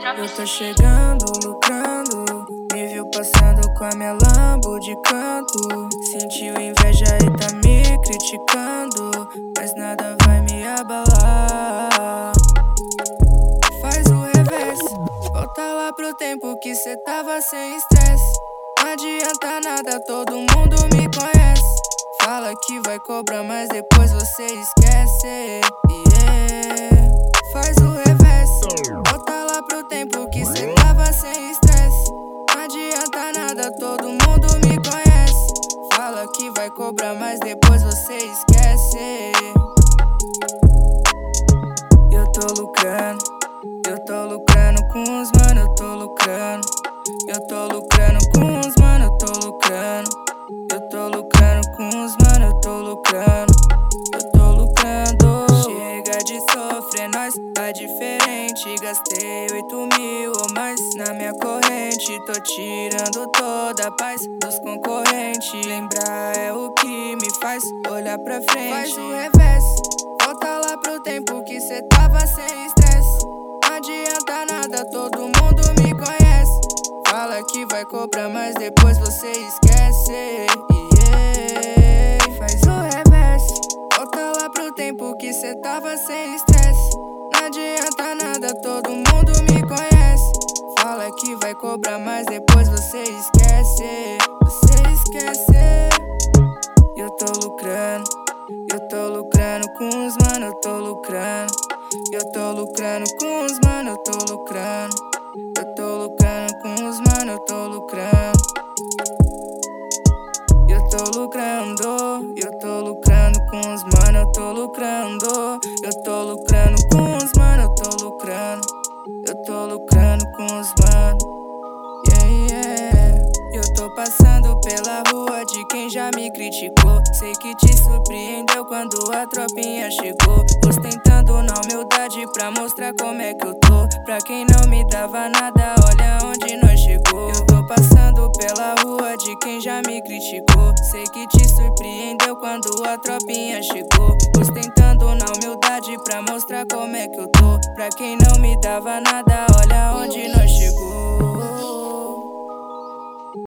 Eu tô chegando, lucrando. Me viu passando com a minha Lambo de canto. Sentiu inveja e tá me criticando, mas nada vai me abalar. Faz o reverse, volta lá pro tempo que cê tava sem estresse. Não adianta nada, todo mundo me conhece. Fala que vai cobrar, mas depois você esquece. Yeah. Faz o reverse, volta lá pro tempo que cê tava sem estresse. Não adianta nada, todo mundo me conhece. Fala que vai cobrar, mas depois você esquece. Eu tô lucrando com os mano, eu tô lucrando. Eu tô lucrando com os mano, eu tô lucrando. Eu tô lucrando com os mano, eu tô lucrando. Eu tô lucrando. Chega de sofrer, nós tá diferente. Gastei 8.000 ou mais na minha corrente. Tô tirando toda a paz dos concorrentes. Lembrar é o que me faz olhar pra frente. Faz o reverse, volta lá pro tempo que cê tava sem estresse. Não adianta nada, todo mundo me conhece. Fala que vai cobrar, mas depois você esquece. Yeah. Faz o reverse, volta lá pro tempo que cê tava sem estresse. Não adianta nada, todo mundo me conhece. Fala que vai cobrar, mas depois você esquece. Você esquece. Eu tô lucrando com os mano, eu tô lucrando. Eu tô lucrando com os mano, eu tô lucrando. Eu tô lucrando com os mano, eu tô lucrando. Eu tô lucrando com os mano, eu tô lucrando. Eu tô lucrando com os mano, eu tô lucrando. Eu tô lucrando com os mano. Yeah, yeah. Eu tô passando pela rua de quem já me criticou. Sei que te surpreendeu quando a tropinha chegou. Ostentando na humildade pra mostrar como é que eu tô. Pra quem não me dava nada, olha onde nós chegou. Eu tô passando pela rua de quem já me criticou. Sei que te surpreendeu quando a tropinha chegou. Ostentando na humildade pra mostrar como é que eu tô. Pra quem não me dava nada, olha onde nós chegou.